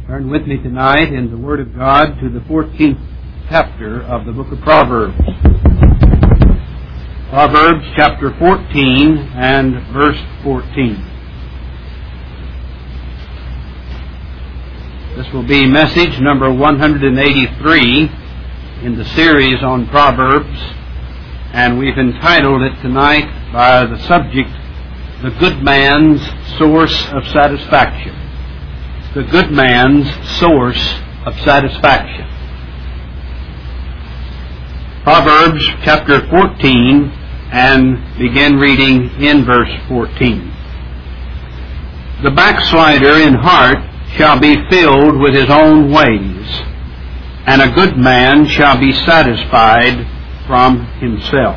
Turn with me tonight in the Word of God to the 14th chapter of the book of Proverbs. Proverbs chapter 14 and verse 14. This will be message number 183 in the series on Proverbs, and we've entitled it tonight by the subject, The Good Man's Source of Satisfaction. The good man's source of satisfaction. Proverbs chapter 14, and begin reading in verse 14. The backslider in heart shall be filled with his own ways, and a good man shall be satisfied from himself.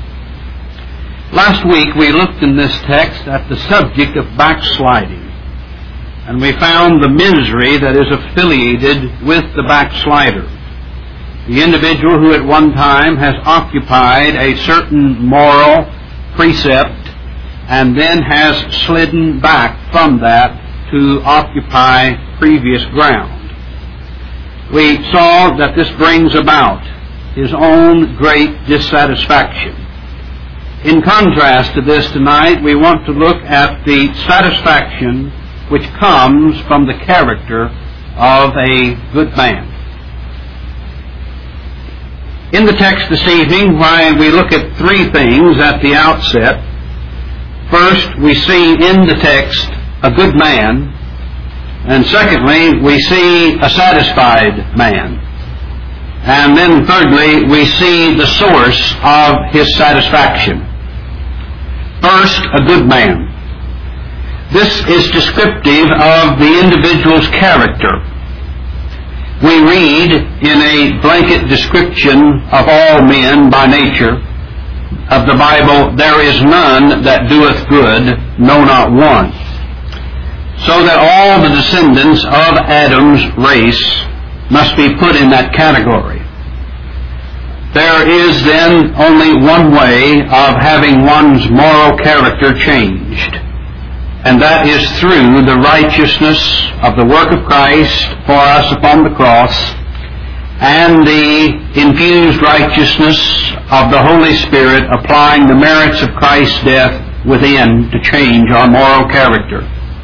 Last week we looked in this text at the subject of backsliding, and we found the misery that is affiliated with the backslider. The individual who at one time has occupied a certain moral precept and then has slidden back from that to occupy previous ground. We saw that this brings about his own great dissatisfaction. In contrast to this tonight, we want to look at the satisfaction which comes from the character of a good man. In the text this evening, while we look at three things at the outset. First, we see in the text a good man, and secondly, we see a satisfied man. And then thirdly, we see the source of his satisfaction. First, a good man. This is descriptive of the individual's character. We read in a blanket description of all men by nature of the Bible, there is none that doeth good, no, not one. So that all the descendants of Adam's race must be put in that category. There is then only one way of having one's moral character changed, and that is through the righteousness of the work of Christ for us upon the cross and the infused righteousness of the Holy Spirit applying the merits of Christ's death within to change our moral character.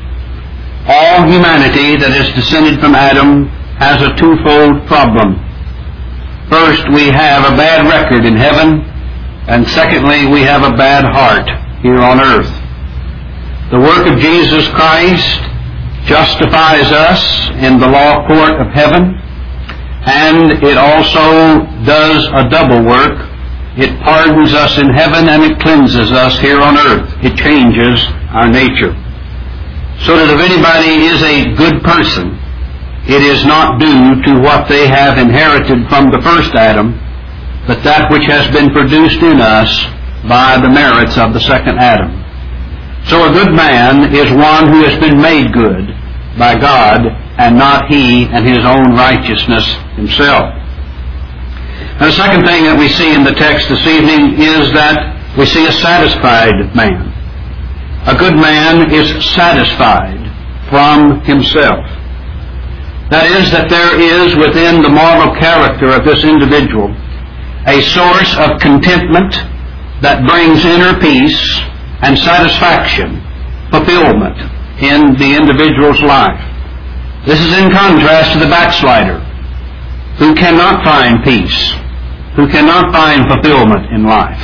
All humanity that is descended from Adam has a twofold problem. First, we have a bad record in heaven, and secondly, we have a bad heart here on earth. The work of Jesus Christ justifies us in the law court of heaven, and it also does a double work. It pardons us in heaven and it cleanses us here on earth. It changes our nature. So that if anybody is a good person, it is not due to what they have inherited from the first Adam, but that which has been produced in us by the merits of the second Adam. So a good man is one who has been made good by God, and not he and his own righteousness himself. And the second thing that we see in the text this evening is that we see a satisfied man. A good man is satisfied from himself. That is, that there is within the moral character of this individual a source of contentment that brings inner peace and satisfaction, fulfillment in the individual's life. This is in contrast to the backslider, who cannot find peace, who cannot find fulfillment in life.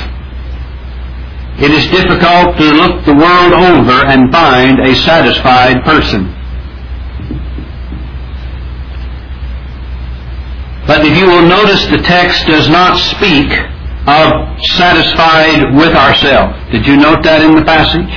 It is difficult to look the world over and find a satisfied person. But if you will notice, the text does not speak of satisfied with ourselves. Did you note that in the passage?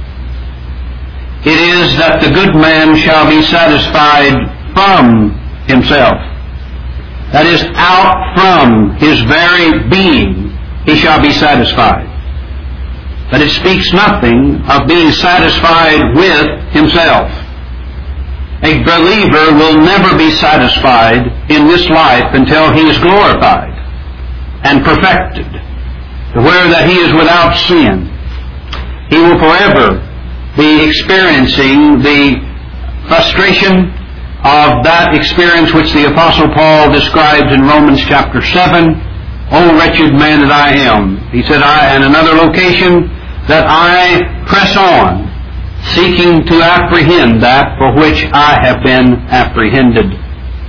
It is that the good man shall be satisfied from himself. That is, out from his very being he shall be satisfied. But it speaks nothing of being satisfied with himself. A believer will never be satisfied in this life until he is glorified and perfected, to where that he is without sin. He will forever be experiencing the frustration of that experience which the Apostle Paul describes in Romans chapter 7, "O wretched man that I am." He said, in another location, that I press on, seeking to apprehend that for which I have been apprehended.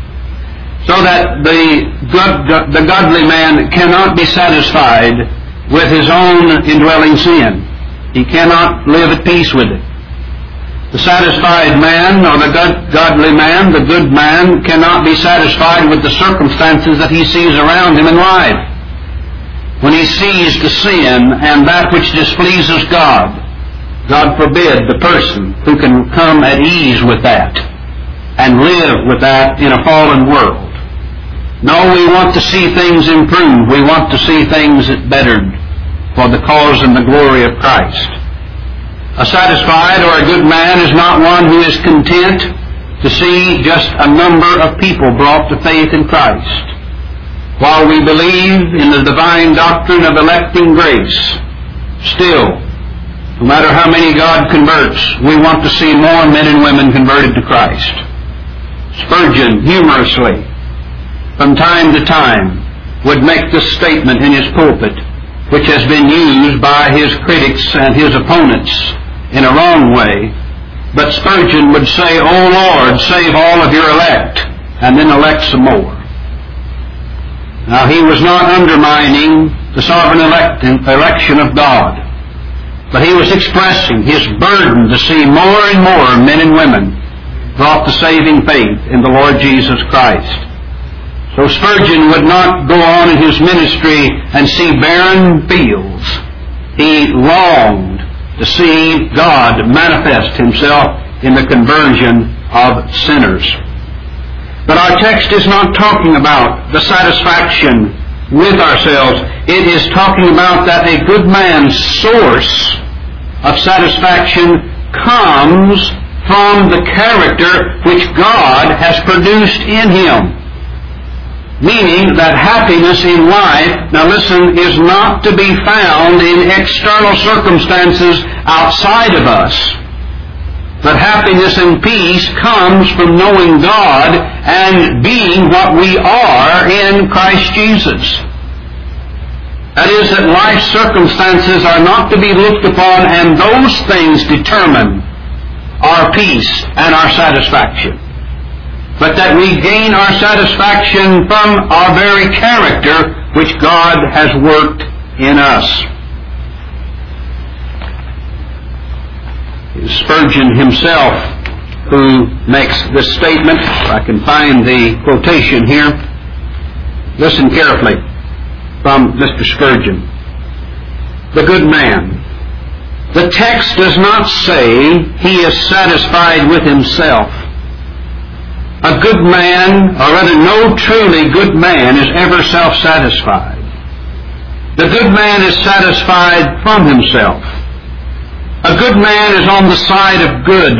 So that the godly man cannot be satisfied with his own indwelling sin. He cannot live at peace with it. The satisfied man, or the godly man, the good man, cannot be satisfied with the circumstances that he sees around him in life. When he sees the sin and that which displeases God, God forbid the person who can come at ease with that and live with that in a fallen world. No, we want to see things improved. We want to see things bettered for the cause and the glory of Christ. A satisfied or a good man is not one who is content to see just a number of people brought to faith in Christ. While we believe in the divine doctrine of electing grace, still, no matter how many God converts, we want to see more men and women converted to Christ. Spurgeon, humorously, from time to time, would make this statement in his pulpit, which has been used by his critics and his opponents in a wrong way. But Spurgeon would say, "O Lord, save all of your elect," and then elect some more. Now, he was not undermining the sovereign election of God, but he was expressing his burden to see more and more men and women brought to saving faith in the Lord Jesus Christ. So Spurgeon would not go on in his ministry and see barren fields. He longed to see God manifest himself in the conversion of sinners. But our text is not talking about the satisfaction with ourselves. It is talking about that a good man's source of satisfaction comes from the character which God has produced in him. Meaning that happiness in life, now listen, is not to be found in external circumstances outside of us. But happiness and peace comes from knowing God and being what we are in Christ Jesus. That is, that life circumstances are not to be looked upon, and those things determine our peace and our satisfaction. But that we gain our satisfaction from our very character which God has worked in us. It is Spurgeon himself who makes this statement. I can find the quotation here. Listen carefully from Mr. Spurgeon. The good man. The text does not say he is satisfied with himself. A good man, or rather no truly good man, is ever self-satisfied. The good man is satisfied from himself. A good man is on the side of good.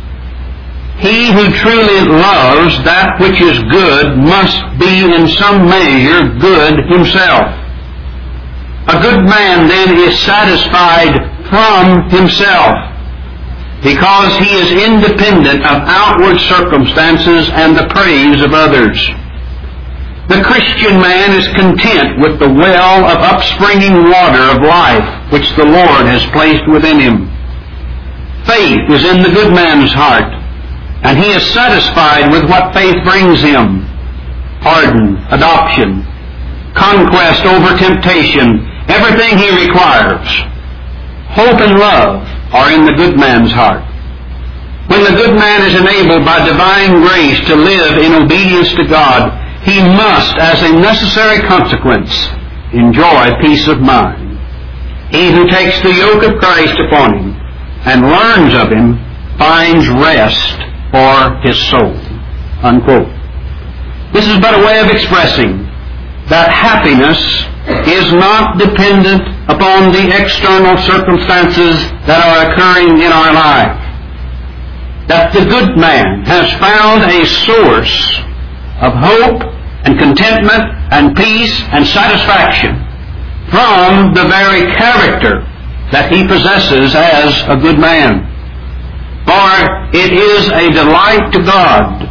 He who truly loves that which is good must be in some measure good himself. A good man then is satisfied from himself, because he is independent of outward circumstances and the praise of others. The Christian man is content with the well of upspringing water of life which the Lord has placed within him. Faith is in the good man's heart, and he is satisfied with what faith brings him. Pardon, adoption, conquest over temptation, everything he requires. Hope and love are in the good man's heart. When the good man is enabled by divine grace to live in obedience to God, he must, as a necessary consequence, enjoy peace of mind. He who takes the yoke of Christ upon him and learns of him finds rest for his soul. Unquote. This is but a way of expressing that happiness is not dependent upon the external circumstances that are occurring in our life. That the good man has found a source of hope and contentment and peace and satisfaction from the very character that he possesses as a good man. For it is a delight to God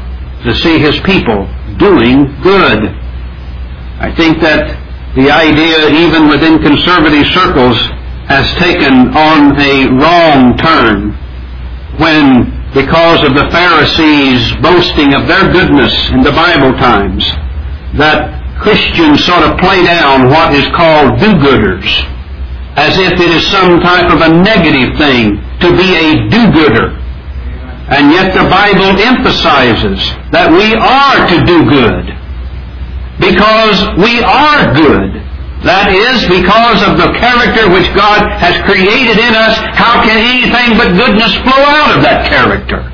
to see His people doing good. I think that the idea, even within conservative circles, has taken on a wrong turn when, because of the Pharisees boasting of their goodness in the Bible times, that Christians sort of play down what is called do-gooders, as if it is some type of a negative thing to be a do-gooder. And yet the Bible emphasizes that we are to do good, because we are good. That is, because of the character which God has created in us. How can anything but goodness flow out of that character?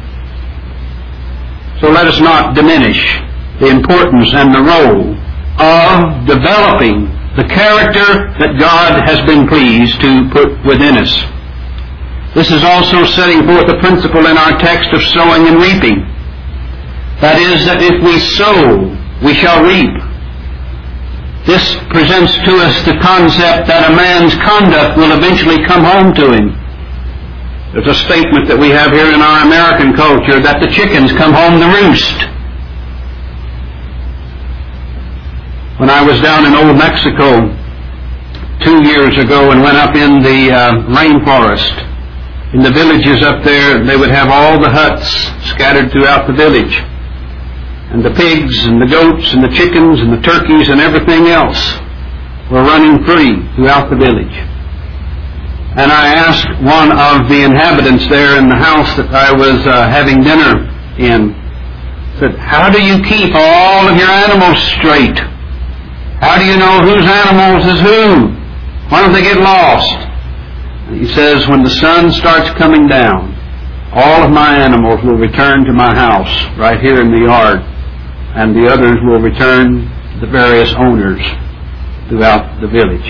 So let us not diminish the importance and the role of developing the character that God has been pleased to put within us. This is also setting forth a principle in our text of sowing and reaping. That is, that if we sow, we shall reap. This presents to us the concept that a man's conduct will eventually come home to him. There's a statement that we have here in our American culture that the chickens come home to roost. When I was down in Old Mexico 2 years ago and went up in the rainforest, in the villages up there, they would have all the huts scattered throughout the village. And the pigs and the goats and the chickens and the turkeys and everything else were running free throughout the village. And I asked one of the inhabitants there in the house that I was having dinner in, said, "How do you keep all of your animals straight? How do you know whose animals is who? Why don't they get lost?" He says, "When the sun starts coming down, all of my animals will return to my house right here in the yard, and the others will return to the various owners throughout the village."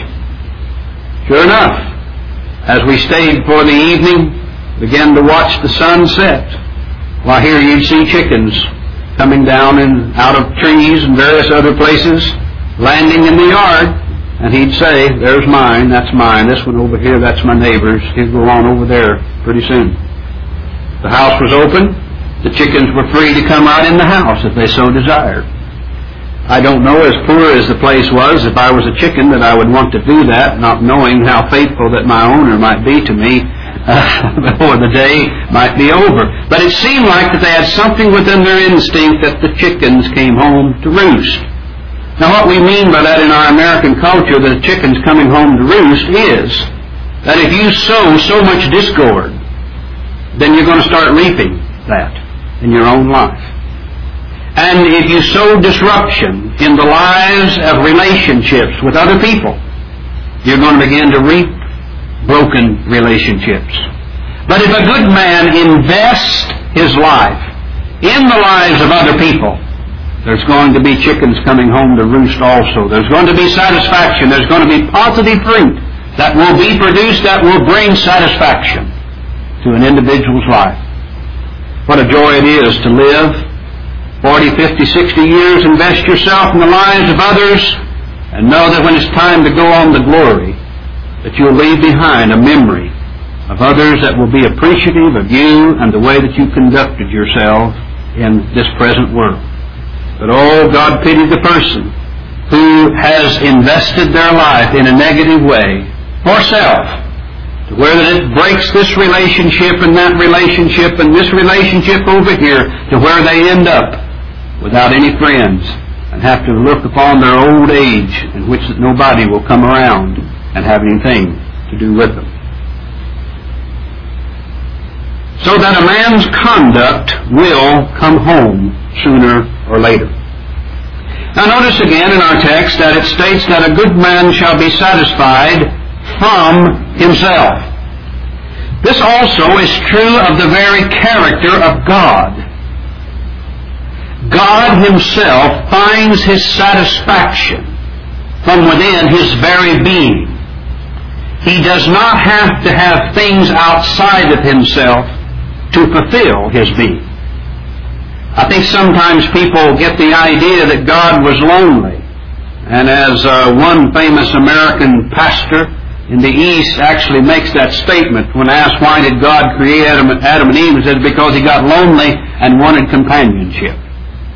Sure enough, as we stayed for the evening, began to watch the sun set, why here you'd see chickens coming down and out of trees and various other places, landing in the yard. And he'd say, "There's mine, that's mine. This one over here, that's my neighbor's. He'll go on over there pretty soon." The house was open. The chickens were free to come out in the house if they so desired. I don't know, as poor as the place was, if I was a chicken that I would want to do that, not knowing how faithful that my owner might be to me before the day might be over. But it seemed like that they had something within their instinct that the chickens came home to roost. Now what we mean by that in our American culture, the chickens coming home to roost, is that if you sow so much discord, then you're going to start reaping that in your own life. And if you sow disruption in the lives of relationships with other people, you're going to begin to reap broken relationships. But if a good man invests his life in the lives of other people, there's going to be chickens coming home to roost also. There's going to be satisfaction. There's going to be positive fruit that will be produced that will bring satisfaction to an individual's life. What a joy it is to live 40, 50, 60 years, invest yourself in the lives of others, and know that when it's time to go on to glory, that you'll leave behind a memory of others that will be appreciative of you and the way that you conducted yourself in this present world. But oh, God pity the person who has invested their life in a negative way for self, to where that it breaks this relationship and that relationship and this relationship over here, to where they end up without any friends and have to look upon their old age in which nobody will come around and have anything to do with them. So that a man's conduct will come home sooner or later. Now notice again in our text that it states that a good man shall be satisfied from himself. This also is true of the very character of God. God himself finds his satisfaction from within his very being. He does not have to have things outside of himself to fulfill his being. I think sometimes people get the idea that God was lonely. And as one famous American pastor in the East actually makes that statement when asked why did God create Adam and Eve, he said because he got lonely and wanted companionship.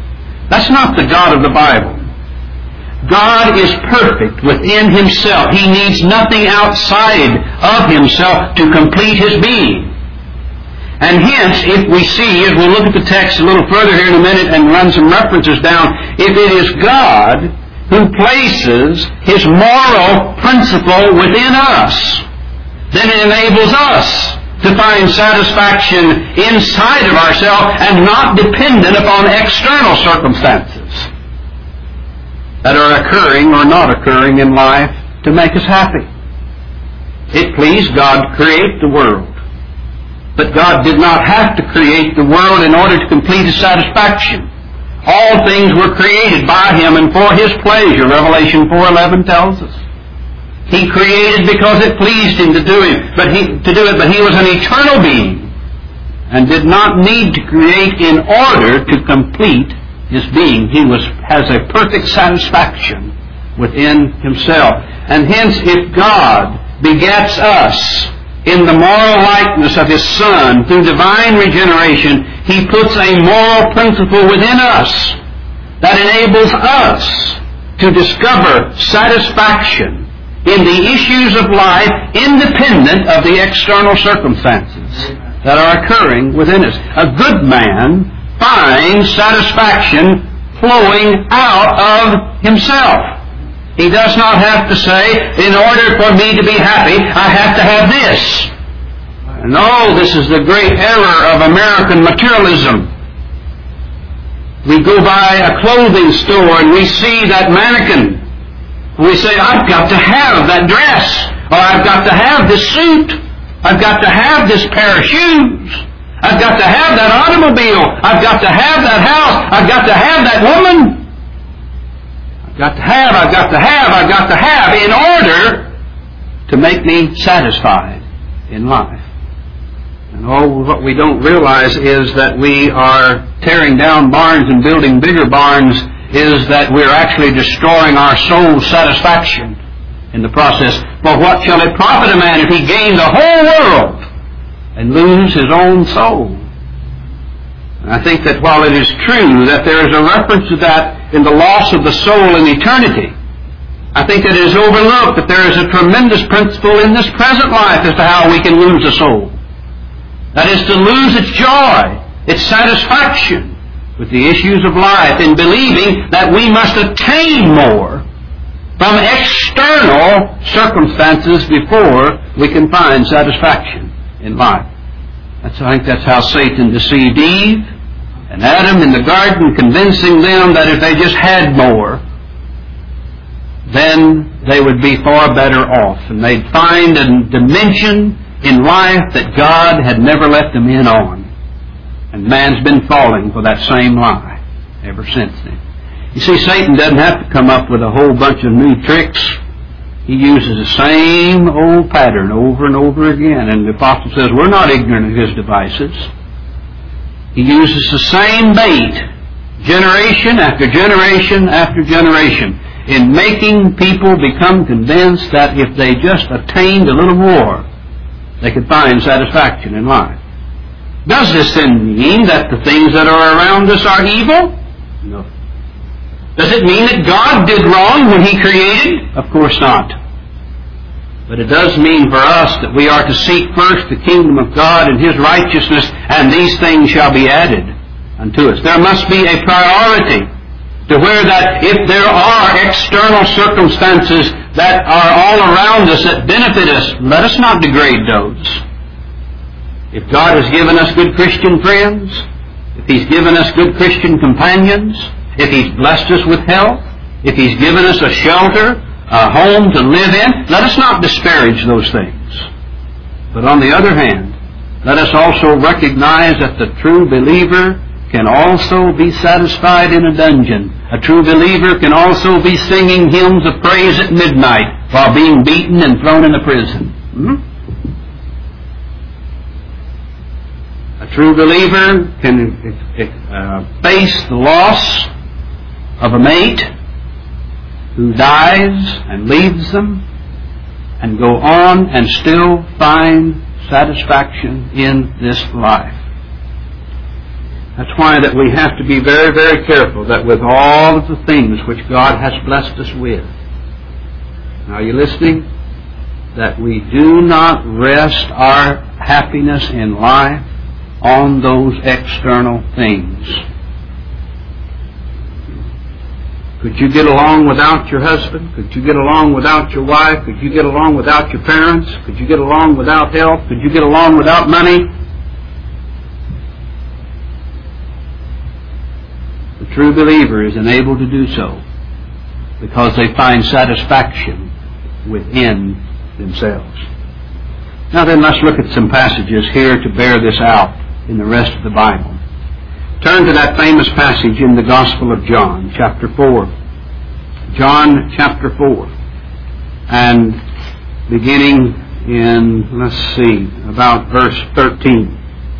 That's not the God of the Bible. God is perfect within Himself. He needs nothing outside of Himself to complete His being. And hence, if we see, as we'll look at the text a little further here in a minute and run some references down, if it is God who places His moral principle within us, then it enables us to find satisfaction inside of ourselves and not dependent upon external circumstances that are occurring or not occurring in life to make us happy. It pleased God to create the world. But God did not have to create the world in order to complete His satisfaction. All things were created by Him and for His pleasure, Revelation 4:11 tells us. He created because it pleased Him to do it, but He was an eternal being and did not need to create in order to complete His being. He has a perfect satisfaction within Himself. And hence, if God begets us in the moral likeness of His Son through divine regeneration, He puts a moral principle within us that enables us to discover satisfaction in the issues of life independent of the external circumstances that are occurring within us. A good man finds satisfaction flowing out of himself. He does not have to say, in order for me to be happy, I have to have this. No, this is the great error of American materialism. We go by a clothing store and we see that mannequin. We say, I've got to have that dress, or I've got to have this suit, I've got to have this pair of shoes, I've got to have that automobile, I've got to have that house, I've got to have that woman. I've got to have in order to make me satisfied in life. And what we don't realize is that we are tearing down barns and building bigger barns, is that we're actually destroying our soul's satisfaction in the process. For what shall it profit a man if he gain the whole world and lose his own soul? And I think that while it is true that there is a reference to that in the loss of the soul in eternity, I think that it is overlooked that there is a tremendous principle in this present life as to how we can lose a soul. That is to lose its joy, its satisfaction with the issues of life, in believing that we must attain more from external circumstances before we can find satisfaction in life. I think that's how Satan deceived Eve and Adam in the garden, convincing them that if they just had more, then they would be far better off, and they'd find a dimension in life that God had never let them in on. And man's been falling for that same lie ever since then. You see, Satan doesn't have to come up with a whole bunch of new tricks. He uses the same old pattern over and over again. And the apostle says we're not ignorant of his devices. He uses the same bait, generation after generation after generation, in making people become convinced that if they just attained a little more, they could find satisfaction in life. Does this then mean that the things that are around us are evil? No. Does it mean that God did wrong when He created? Of course not. But it does mean for us that we are to seek first the kingdom of God and His righteousness, and these things shall be added unto us. There must be a priority to where that if there are external circumstances that are all around us that benefit us, let us not degrade those. If God has given us good Christian friends, if He's given us good Christian companions, if He's blessed us with health, if He's given us a shelter, a home to live in, let us not disparage those things. But on the other hand, let us also recognize that the true believer can also be satisfied in a dungeon. A true believer can also be singing hymns of praise at midnight while being beaten and thrown in a prison. A true believer can face the loss of a mate who dies and leaves them and go on and still find satisfaction in this life. That's why that we have to be very, very careful that with all of the things which God has blessed us with, are you listening? That we do not rest our happiness in life on those external things. Could you get along without your husband? Could you get along without your wife? Could you get along without your parents? Could you get along without health? Could you get along without money? The true believer is enabled to do so because they find satisfaction within themselves. Now then, let's look at some passages here to bear this out in the rest of the Bible. Turn to that famous passage in the Gospel of John, chapter 4. John chapter 4. And beginning in, about verse 13.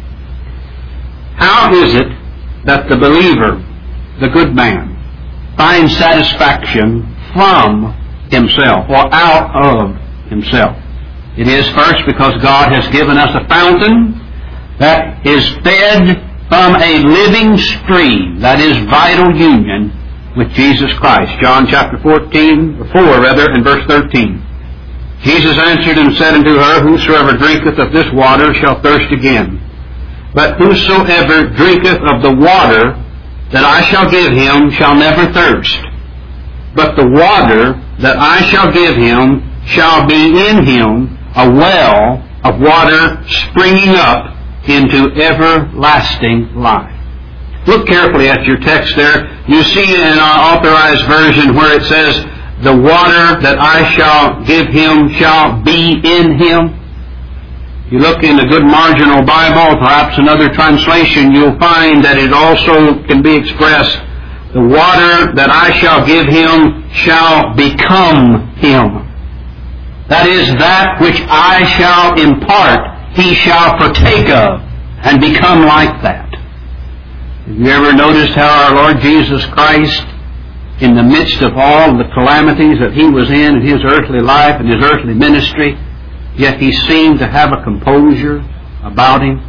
How is it that the believer, the good man, finds satisfaction from himself or out of himself? It is first because God has given us a fountain that is fed from a living stream, that is vital union with Jesus Christ. John chapter 4, and verse 13. Jesus answered and said unto her, Whosoever drinketh of this water shall thirst again. But whosoever drinketh of the water that I shall give him shall never thirst. But the water that I shall give him shall be in him a well of water springing up into everlasting life. Look carefully at your text there. You see in our Authorized Version where it says, the water that I shall give him shall be in him. You look in a good marginal Bible, perhaps another translation, you'll find that it also can be expressed, the water that I shall give him shall become him. That is, that which I shall impart, he shall partake of and become like that. Have you ever noticed how our Lord Jesus Christ, in the midst of all the calamities that he was in his earthly life and his earthly ministry, yet he seemed to have a composure about him?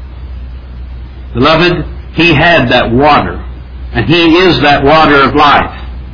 Beloved, he had that water, and he is that water of life.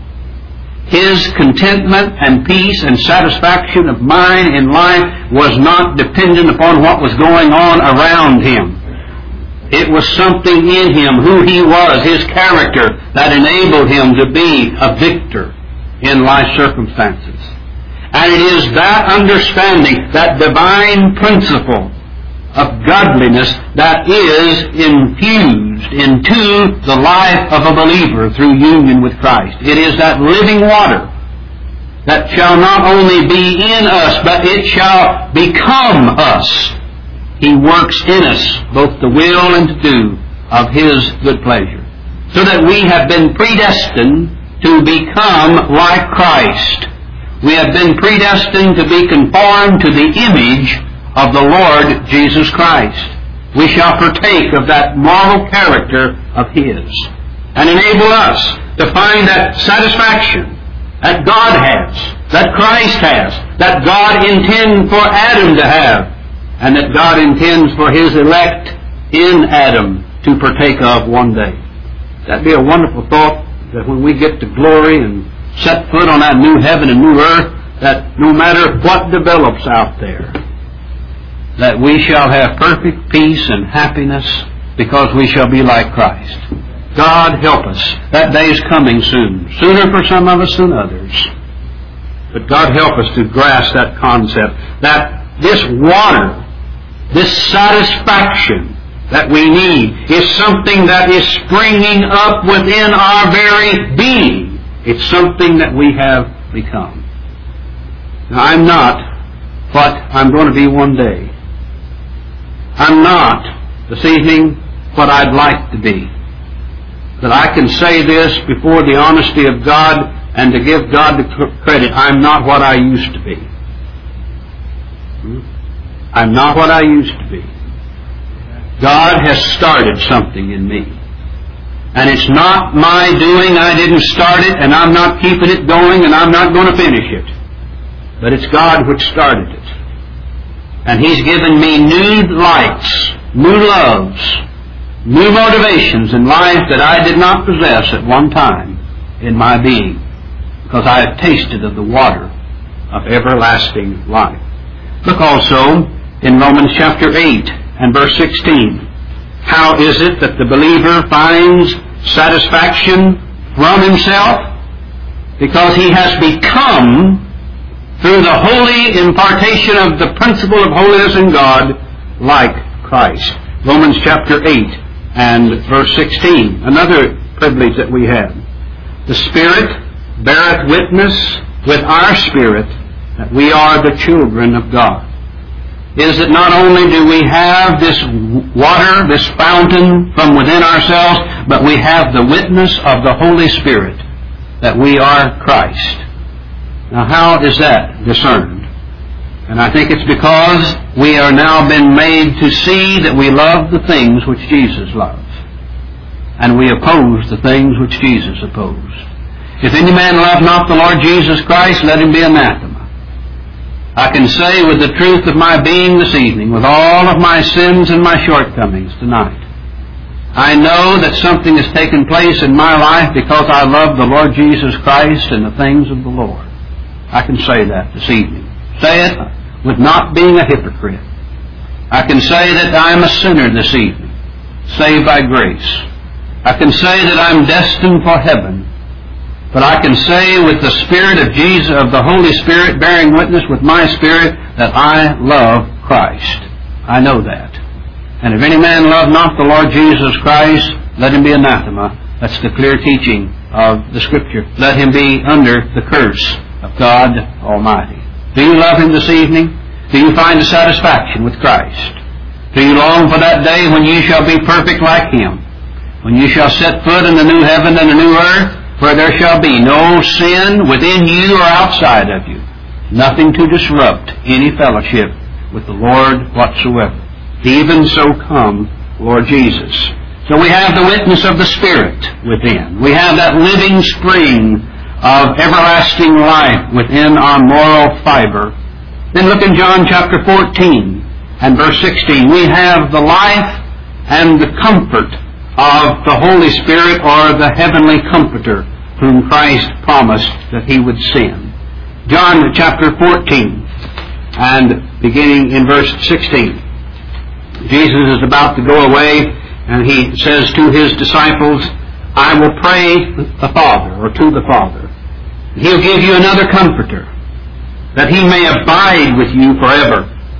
His contentment and peace and satisfaction of mind in life was not dependent upon what was going on around him. It was something in him, who he was, his character, that enabled him to be a victor in life circumstances. And it is that understanding, that divine principle of godliness that is infused into the life of a believer through union with Christ. It is that living water that shall not only be in us, but it shall become us. He works in us both to will and to do of His good pleasure, so that we have been predestined to become like Christ. We have been predestined to be conformed to the image of the Lord Jesus Christ. We shall partake of that moral character of His and enable us to find that satisfaction that God has, that Christ has, that God intends for Adam to have, and that God intends for His elect in Adam to partake of one day. That'd be a wonderful thought, that when we get to glory and set foot on that new heaven and new earth, that no matter what develops out there, that we shall have perfect peace and happiness because we shall be like Christ. God help us. That day is coming soon. Sooner for some of us than others. But God help us to grasp that concept, that this water, this satisfaction that we need is something that is springing up within our very being. It's something that we have become. Now, I'm not what I'm going to be one day. I'm not, this evening, what I'd like to be. That I can say this before the honesty of God and to give God the credit. I'm not what I used to be. I'm not what I used to be. God has started something in me. And it's not my doing. I didn't start it, and I'm not keeping it going, and I'm not going to finish it. But it's God which started it. And He's given me new lights, new loves, new motivations in life that I did not possess at one time in my being, because I have tasted of the water of everlasting life. Look also in Romans chapter 8 and verse 16. How is it that the believer finds satisfaction from himself? Because he has become, through the holy impartation of the principle of holiness in God, like Christ. Romans chapter 8 and verse 16. Another privilege that we have. The Spirit beareth witness with our spirit that we are the children of God. Is that not only do we have this water, this fountain from within ourselves, but we have the witness of the Holy Spirit that we are Christ. Now how is that discerned? And I think it's because we are now been made to see that we love the things which Jesus loved, and we oppose the things which Jesus opposed. If any man love not the Lord Jesus Christ, let him be anathema. I can say with the truth of my being this evening, with all of my sins and my shortcomings tonight, I know that something has taken place in my life because I love the Lord Jesus Christ and the things of the Lord. I can say that this evening. Say it with not being a hypocrite. I can say that I am a sinner this evening, saved by grace. I can say that I'm destined for heaven. But I can say with the Spirit of Jesus, of the Holy Spirit bearing witness with my spirit, that I love Christ. I know that. And if any man love not the Lord Jesus Christ, let him be anathema. That's the clear teaching of the Scripture. Let him be under the curse of God Almighty. Do you love Him this evening? Do you find a satisfaction with Christ? Do you long for that day when you shall be perfect like Him? When you shall set foot in the new heaven and the new earth, where there shall be no sin within you or outside of you, nothing to disrupt any fellowship with the Lord whatsoever. Even so come, Lord Jesus. So we have the witness of the Spirit within. We have that living spring of everlasting life within our moral fiber. Then look in John chapter 14 and verse 16. We have the life and the comfort of the Holy Spirit, or the heavenly comforter, whom Christ promised that He would send. John chapter 14 and beginning in verse 16. Jesus is about to go away, and He says to His disciples, I will pray the Father, or to the Father. He'll give you another comforter, that He may abide with you forever.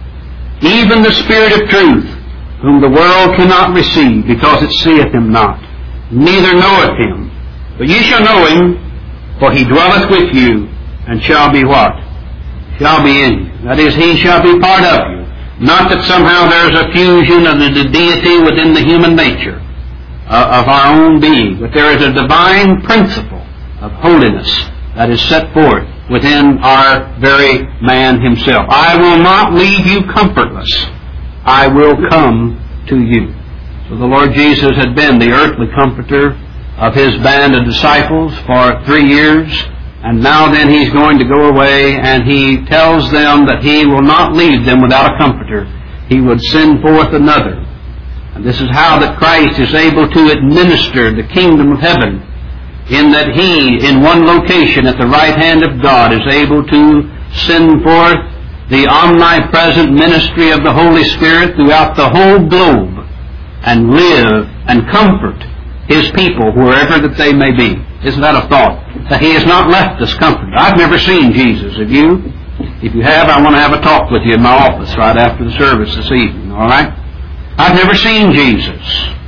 Even the Spirit of truth, whom the world cannot receive, because it seeth Him not, neither knoweth Him. But ye shall know Him, for He dwelleth with you, and shall be what? Shall be in you. That is, He shall be part of you. Not that somehow there's a fusion of the deity within the human nature of our own being, but there is a divine principle of holiness that is set forth within our very man Himself. I will not leave you comfortless. I will come to you. So the Lord Jesus had been the earthly comforter of His band of disciples for 3 years, and now then He's going to go away, and He tells them that He will not leave them without a comforter. He would send forth another. And this is how that Christ is able to administer the kingdom of heaven, in that He, in one location at the right hand of God, is able to send forth the omnipresent ministry of the Holy Spirit throughout the whole globe, and live and comfort His people wherever that they may be. Isn't that a thought? That He has not left us comforted. I've never seen Jesus. Have you? If you have, I want to have a talk with you in my office right after the service this evening, all right? I've never seen Jesus.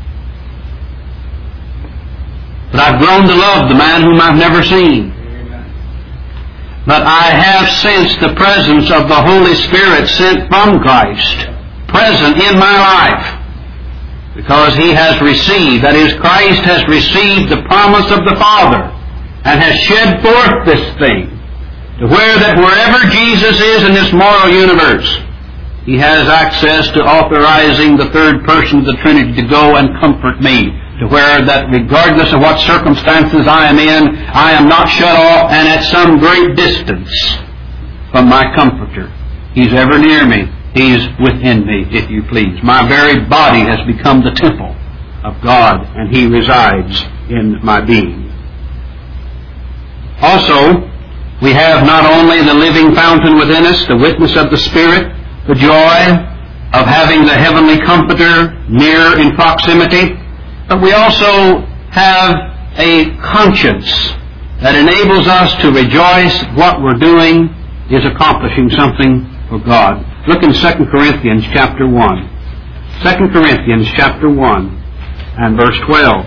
But I've grown to love the man whom I've never seen. But I have sensed the presence of the Holy Spirit sent from Christ, present in my life, because He has received, that is, Christ has received the promise of the Father, and has shed forth this thing, to where that wherever Jesus is in this moral universe, He has access to authorizing the third person of the Trinity to go and comfort me, to where that regardless of what circumstances I am in, I am not shut off and at some great distance from my Comforter. He's ever near me. He's within me, if you please. My very body has become the temple of God, and He resides in my being. Also, we have not only the living fountain within us, the witness of the Spirit, the joy of having the heavenly Comforter near in proximity, but we also have a conscience that enables us to rejoice what we're doing is accomplishing something for God. Look in 2 Corinthians chapter 1. 2 Corinthians chapter 1 and verse 12.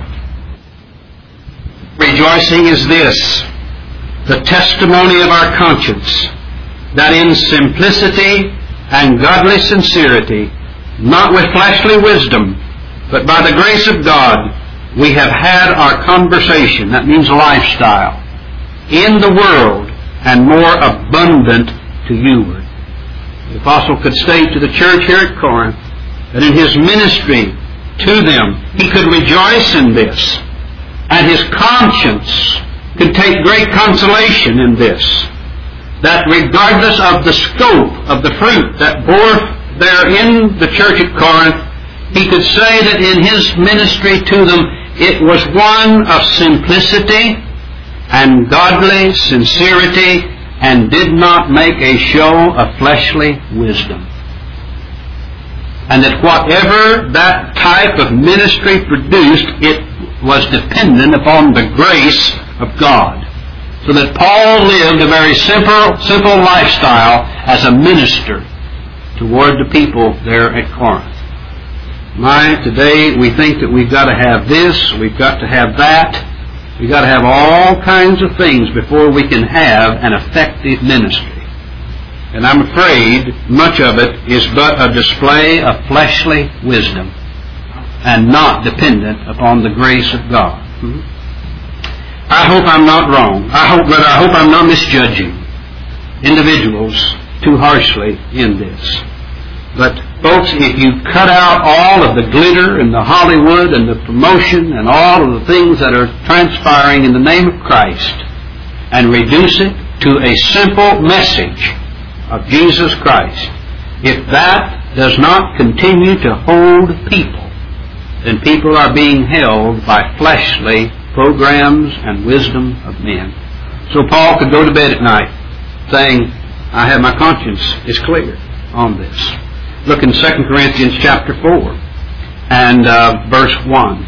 Rejoicing is this, the testimony of our conscience, that in simplicity and godly sincerity, not with fleshly wisdom, but by the grace of God, we have had our conversation, that means lifestyle, in the world and more abundant to youward. The apostle could state to the church here at Corinth that in his ministry to them, he could rejoice in this, and his conscience could take great consolation in this, that regardless of the scope of the fruit that bore there in the church at Corinth, he could say that in his ministry to them, it was one of simplicity and godly sincerity, and did not make a show of fleshly wisdom. And that whatever that type of ministry produced, it was dependent upon the grace of God. So that Paul lived a very simple lifestyle as a minister toward the people there at Corinth. Today we think that we've got to have this, we've got to have that, we've got to have all kinds of things before we can have an effective ministry. And I'm afraid much of it is but a display of fleshly wisdom and not dependent upon the grace of God. I hope I'm not wrong. I hope I'm not misjudging individuals too harshly in this. But folks, if you cut out all of the glitter and the Hollywood and the promotion and all of the things that are transpiring in the name of Christ and reduce it to a simple message of Jesus Christ, if that does not continue to hold people, then people are being held by fleshly programs and wisdom of men. So Paul could go to bed at night saying, I have my conscience is clear on this. Look in 2 Corinthians chapter 4 and verse 1.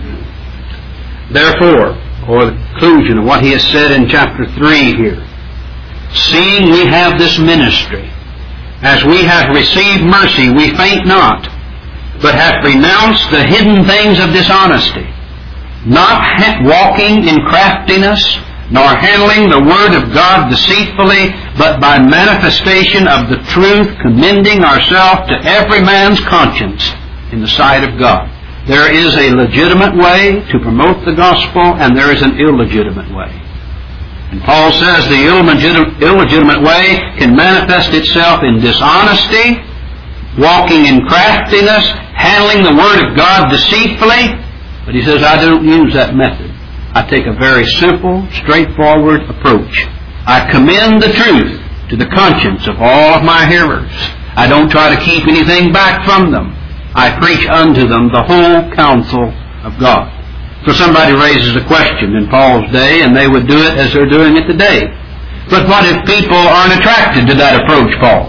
Therefore, or the conclusion of what he has said in chapter 3 here, seeing we have this ministry, as we have received mercy, we faint not, but have renounced the hidden things of dishonesty, not walking in craftiness, nor handling the word of God deceitfully, but by manifestation of the truth, commending ourselves to every man's conscience in the sight of God. There is a legitimate way to promote the gospel, and there is an illegitimate way. And Paul says the illegitimate way can manifest itself in dishonesty, walking in craftiness, handling the word of God deceitfully. But he says, I don't use that method. I take a very simple, straightforward approach. I commend the truth to the conscience of all of my hearers. I don't try to keep anything back from them. I preach unto them the whole counsel of God. So somebody raises a question in Paul's day, and they would do it as they're doing it today. But what if people aren't attracted to that approach, Paul?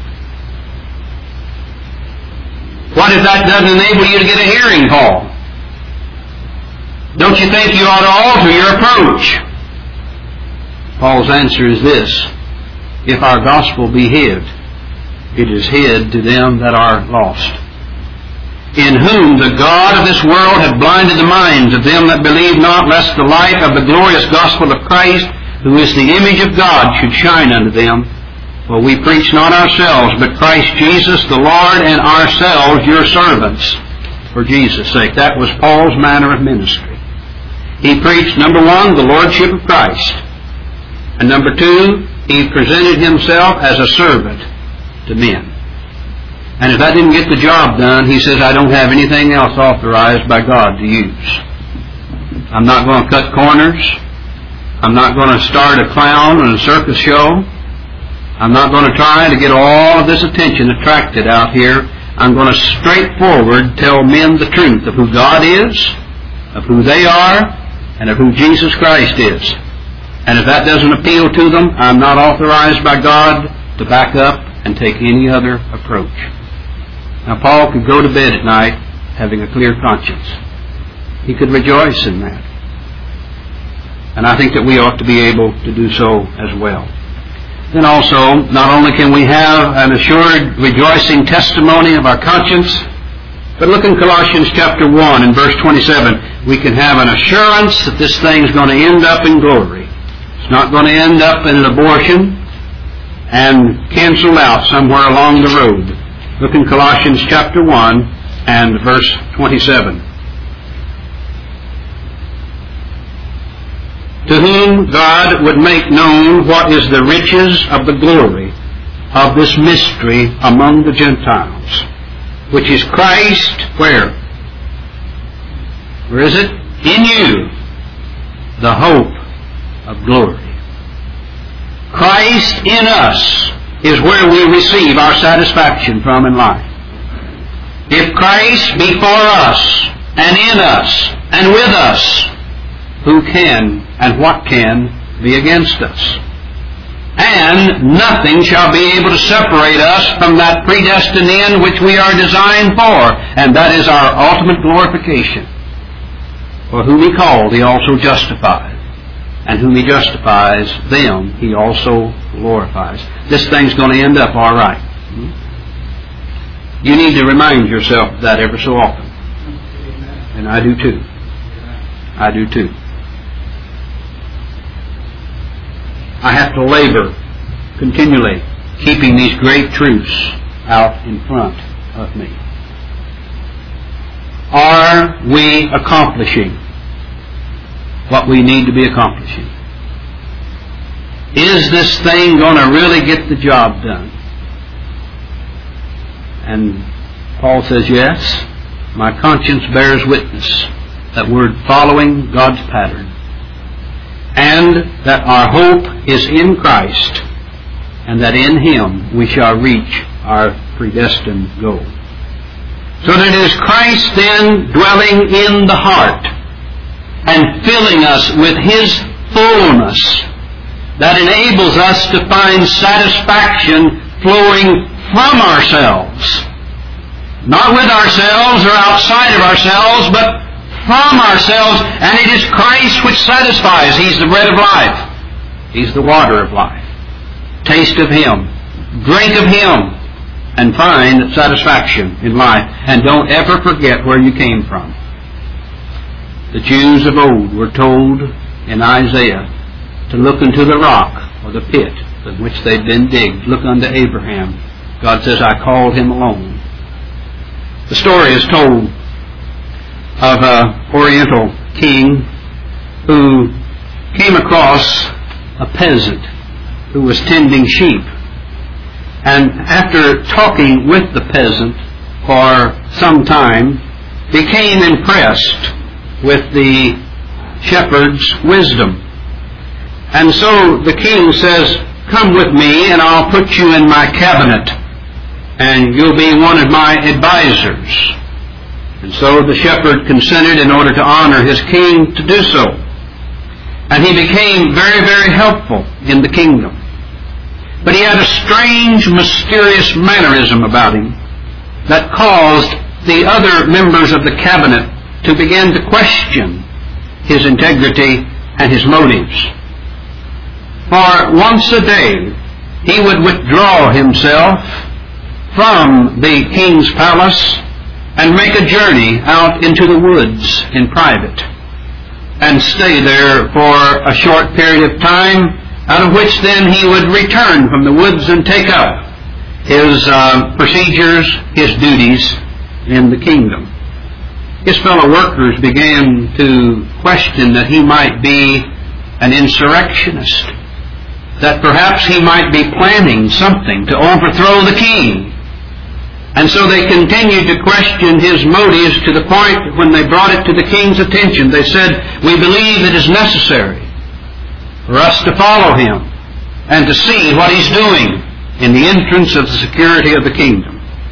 What if that doesn't enable you to get a hearing, Paul? Don't you think you ought to alter your approach? Paul's answer is this: if our gospel be hid, it is hid to them that are lost, in whom the God of this world hath blinded the minds of them that believe not, lest the light of the glorious gospel of Christ, who is the image of God, should shine unto them. For we preach not ourselves, but Christ Jesus the Lord, and ourselves your servants, for Jesus' sake. That was Paul's manner of ministry. He preached, number one, the lordship of Christ. And number two, he presented himself as a servant to men. And if that didn't get the job done, he says, I don't have anything else authorized by God to use. I'm not going to cut corners. I'm not going to start a clown and a circus show. I'm not going to try to get all of this attention attracted out here I'm going to straightforward tell men the truth of who God is, of who they are, and of who Jesus Christ is. And if that doesn't appeal to them, I'm not authorized by God to back up and take any other approach. Now, Paul could go to bed at night having a clear conscience. He could rejoice in that. And I think that we ought to be able to do so as well. Then also, not only can we have an assured, rejoicing testimony of our conscience, but look in Colossians chapter 1 and verse 27. We can have an assurance that this thing's going to end up in glory. It's not going to end up in an abortion and cancel out somewhere along the road. Look in Colossians chapter 1 and verse 27. To whom God would make known what is the riches of the glory of this mystery among the Gentiles, which is Christ, where? Where is it? In you, the hope of glory. Christ in us is where we receive our satisfaction from in life. If Christ be for us, and in us, and with us, who can and what can be against us? And nothing shall be able to separate us from that predestined end which we are designed for, and that is our ultimate glorification. For whom He called, He also justified. And whom He justifies, them He also glorifies. This thing's going to end up all right. You need to remind yourself of that ever so often. And I do too. I do too. I have to labor continually keeping these great truths out in front of me. Are we accomplishing what we need to be accomplishing? Is this thing going to really get the job done? And Paul says, yes, my conscience bears witness that we're following God's pattern, and that our hope is in Christ, and that in Him we shall reach our predestined goal. So that it is Christ then dwelling in the heart and filling us with His fullness that enables us to find satisfaction flowing from ourselves. Not with ourselves or outside of ourselves, but from ourselves, and it is Christ which satisfies. He's the bread of life. He's the water of life. Taste of Him. Drink of Him. And find satisfaction in life. And don't ever forget where you came from. The Jews of old were told in Isaiah to look into the rock or the pit in which they'd been digged. Look unto Abraham. God says, I called him alone. The story is told of an Oriental king who came across a peasant who was tending sheep. And after talking with the peasant for some time, became impressed with the shepherd's wisdom. And so the king says, come with me and I'll put you in my cabinet and you'll be one of my advisors. And so the shepherd consented in order to honor his king to do so. And he became very, very helpful in the kingdom. But he had a strange, mysterious mannerism about him that caused the other members of the cabinet to begin to question his integrity and his motives. For once a day, he would withdraw himself from the king's palace and make a journey out into the woods in private and stay there for a short period of time, out of which then he would return from the woods and take up his procedures, his duties in the kingdom. His fellow workers began to question that he might be an insurrectionist, that perhaps he might be planning something to overthrow the king. And so they continued to question his motives to the point that when they brought it to the king's attention, they said, we believe it is necessary for us to follow him and to see what he's doing in the entrance of the security of the kingdom.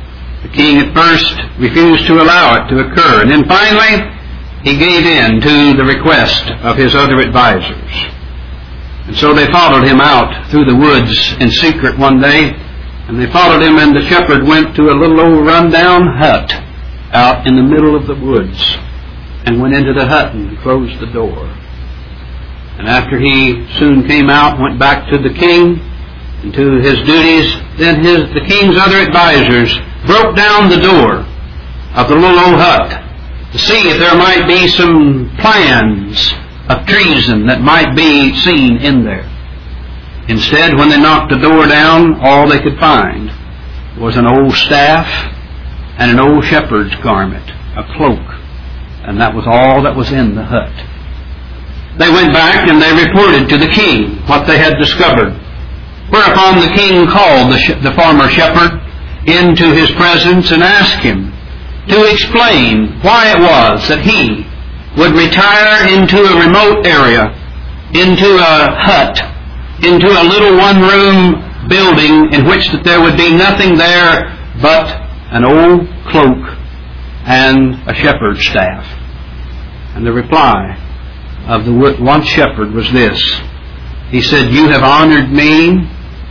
The king at first refused to allow it to occur, and then finally he gave in to the request of his other advisors. And so they followed him out through the woods in secret one day, and they followed him, and the shepherd went to a little old run-down hut out in the middle of the woods, and went into the hut and closed the door. And after he soon came out, went back to the king and to his duties, then the king's other advisors broke down the door of the little old hut to see if there might be some plans of treason that might be seen in there. Instead, when they knocked the door down, all they could find was an old staff and an old shepherd's garment, a cloak, and that was all that was in the hut. They went back and they reported to the king what they had discovered, whereupon the king called the former shepherd into his presence and asked him to explain why it was that he would retire into a remote area, into a hut, into a little one-room building in which that there would be nothing there but an old cloak and a shepherd's staff. And the reply of the one shepherd was this. He said, "You have honored me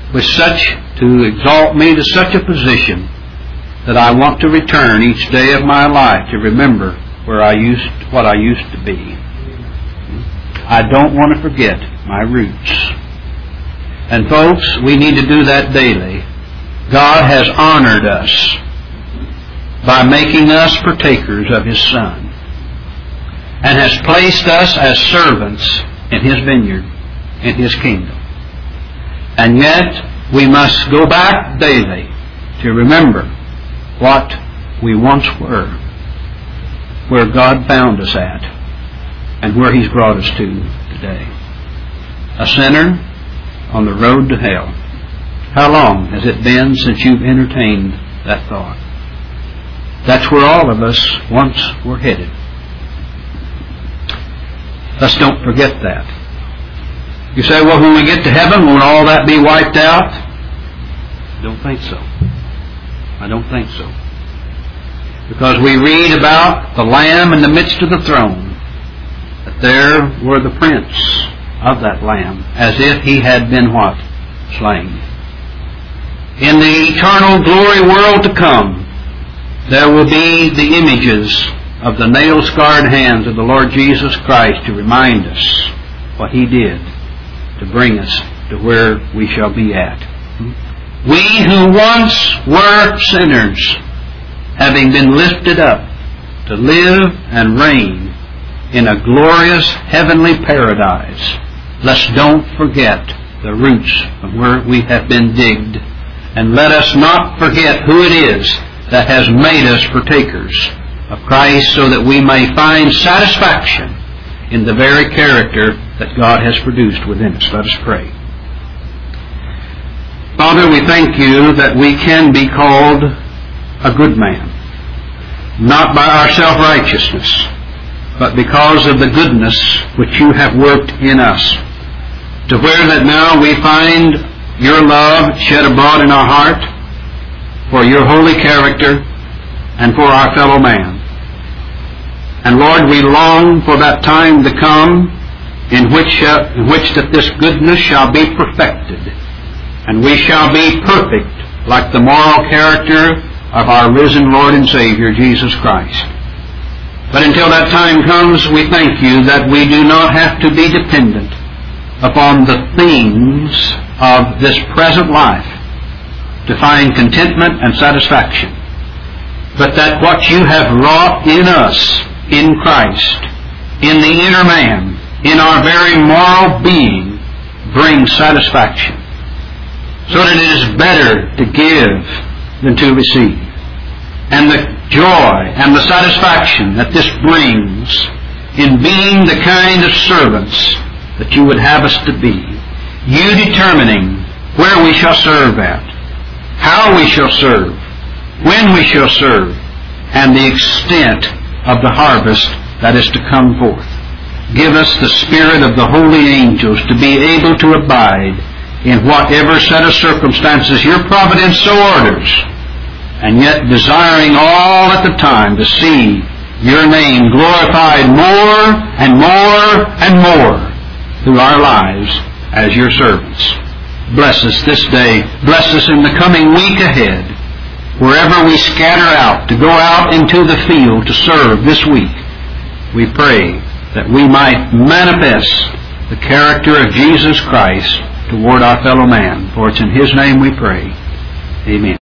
to exalt me to such a position that I want to return each day of my life to remember what I used to be. I don't want to forget my roots." And folks, we need to do that daily. God has honored us by making us partakers of His Son, and has placed us as servants in His vineyard, in His kingdom. And yet, we must go back daily to remember what we once were, where God found us at, and where He's brought us to today. A sinner on the road to hell. How long has it been since you've entertained that thought? That's where all of us once were headed. Let's don't forget that. You say, well, when we get to heaven, won't all that be wiped out? I don't think so. I don't think so. Because we read about the Lamb in the midst of the throne, that there were the prince of that Lamb, as if He had been what? Slain. In the eternal glory world to come, there will be the images of the nail-scarred hands of the Lord Jesus Christ to remind us what He did to bring us to where we shall be at. We who once were sinners, having been lifted up to live and reign in a glorious heavenly paradise, let's don't forget the roots of where we have been digged, and let us not forget who it is that has made us partakers of Christ, so that we may find satisfaction in the very character that God has produced within us. Let us pray. Father, we thank You that we can be called a good man, not by our self-righteousness, but because of the goodness which You have worked in us, to where that now we find Your love shed abroad in our heart for Your holy character and for our fellow man. And Lord, we long for that time to come in which that this goodness shall be perfected, and we shall be perfect like the moral character of our risen Lord and Savior, Jesus Christ. But until that time comes, we thank You that we do not have to be dependent upon the things of this present life to find contentment and satisfaction, but that what You have wrought in us, in Christ, in the inner man, in our very moral being, brings satisfaction, so that it is better to give than to receive. And the joy and the satisfaction that this brings in being the kind of servants that You would have us to be, You determining where we shall serve at, how we shall serve, when we shall serve, and the extent of the harvest that is to come forth. Give us the spirit of the holy angels to be able to abide in whatever set of circumstances Your providence so orders, and yet desiring all at the time to see your name glorified more and more and more through our lives as your servants. Bless us this day. Bless us in the coming week ahead. Wherever we scatter out to go out into the field to serve this week, we pray that we might manifest the character of Jesus Christ toward our fellow man. For it's in His name we pray. Amen.